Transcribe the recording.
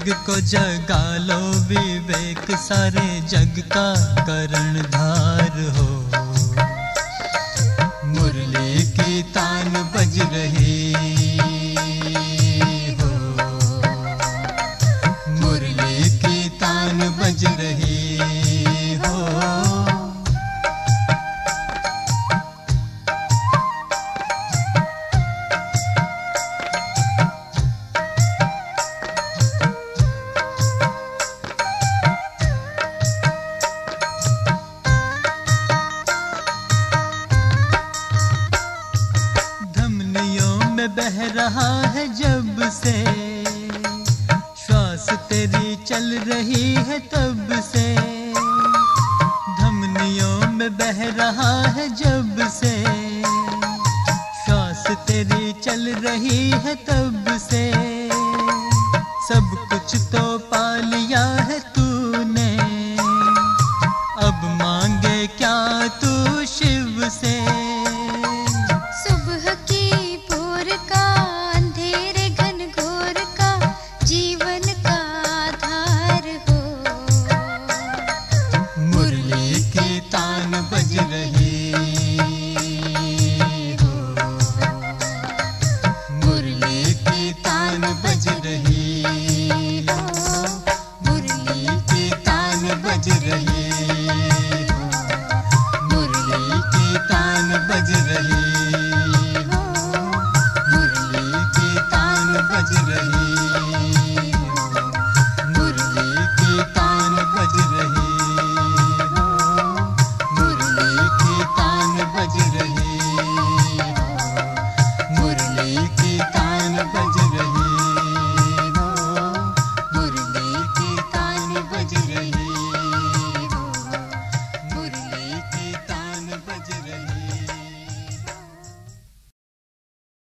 जग को जगा लो विवेक, सारे जग का कर्णधार हो। मुरली की तान बज रही हो, मुरली की तान बज रही हो। बह रहा है जब से श्वास तेरी चल रही है तब से, धमनियों में बह रहा है जब से श्वास तेरी चल रही है तब से। सब कुछ तो पा लिया